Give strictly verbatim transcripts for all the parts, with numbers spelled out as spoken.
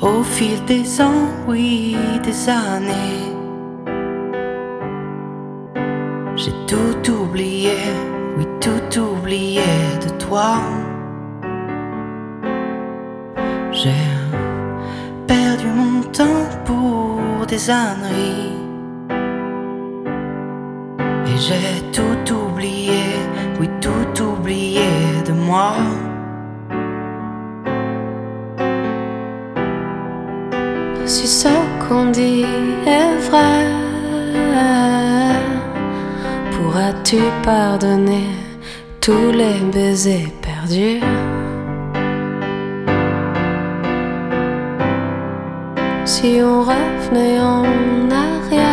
Au fil des ans, oui, des années, j'ai tout oublié, oui, tout oublié de toi. J'ai perdu mon temps pour des âneries, et j'ai tout oublié, oui, tout oublié de moi. Si ce qu'on dit est vrai, pourras-tu pardonner tous les baisers perdus? Si on revenait en arrière,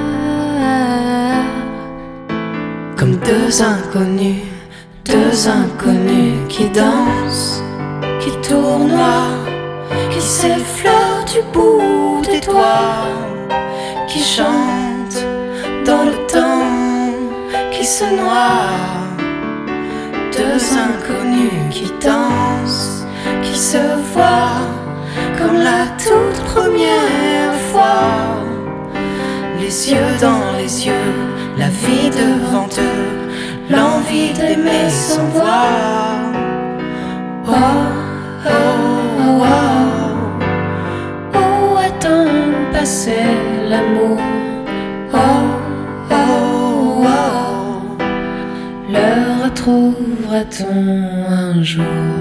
comme deux inconnus, deux inconnus qui dansent, qui tournoient, qui s'effleurent du bout des doigts, qui chantent dans le temps, qui se noient. Deux inconnus qui dansent, qui se voient comme la toute première fois, les yeux dans les yeux, la vie devant eux, l'envie d'aimer sans voir. Oh, oh, oh, oh, où est donc passé l'amour? oh, oh, oh, oh. Le retrouvera-t-on un jour?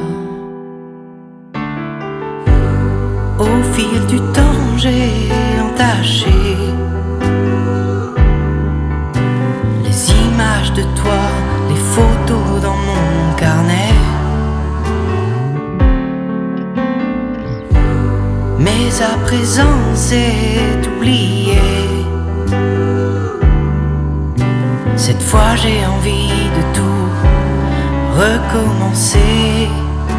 Au fil du temps, j'ai entaché les images de toi, les photos dans mon carnet. Mais à présent, c'est oublié. Cette fois, j'ai envie de tout recommencer.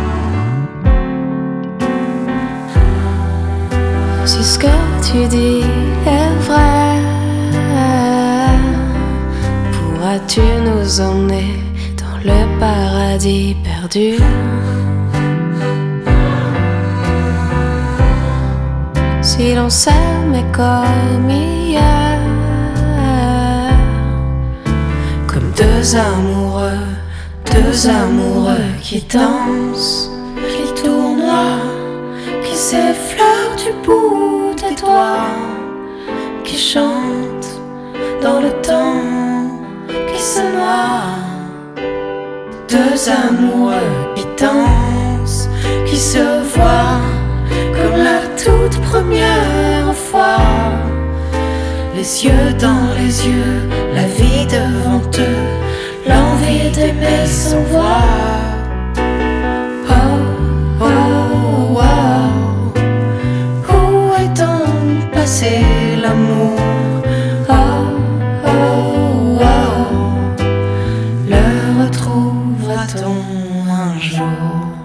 Si ce que tu dis est vrai, pourras-tu nous emmener dans le paradis perdu? Si l'on s'aimait comme hier, comme deux amoureux, deux amoureux qui dansent, qui tournoient, qui s'effleurent du bout des doigts, qui chantent dans le temps, qui se noient. Deux amoureux qui dansent, qui se voient comme la toute première fois, les yeux dans les yeux, la vie devant eux, l'envie d'aimer sans voir. Oh, oh, oh, où est donc passé l'amour? Oh, oh, oh, le retrouvera-t-on un jour?